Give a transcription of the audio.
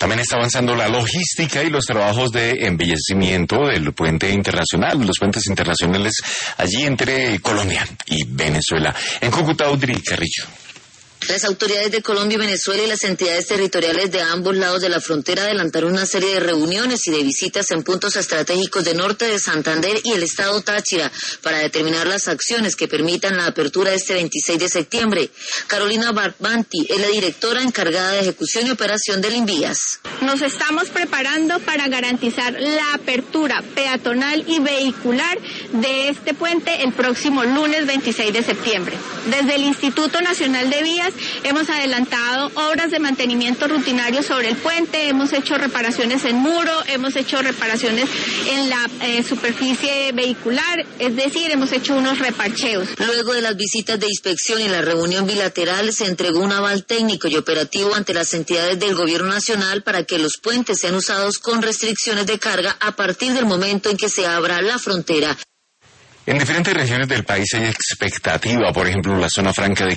También está avanzando la logística y los trabajos de embellecimiento del puente internacional, los puentes internacionales allí entre Colombia y Venezuela. En Cúcuta, Audrey Carrillo. Las autoridades de Colombia y Venezuela y las entidades territoriales de ambos lados de la frontera adelantaron una serie de reuniones y de visitas en puntos estratégicos de norte de Santander y el estado Táchira para determinar las acciones que permitan la apertura este 26 de septiembre. Carolina Barbanti es la directora encargada de ejecución y operación del Invías. Nos estamos preparando para garantizar la apertura peatonal y vehicular de este puente el próximo lunes 26 de septiembre. Desde el Instituto Nacional de Vías hemos adelantado obras de mantenimiento rutinario sobre el puente, hemos hecho reparaciones en muro, hemos hecho reparaciones en la superficie vehicular, es decir, hemos hecho unos reparcheos. Luego de las visitas de inspección y la reunión bilateral, se entregó un aval técnico y operativo ante las entidades del Gobierno Nacional para que los puentes sean usados con restricciones de carga a partir del momento en que se abra la frontera. En diferentes regiones del país hay expectativa, por ejemplo, la zona franca de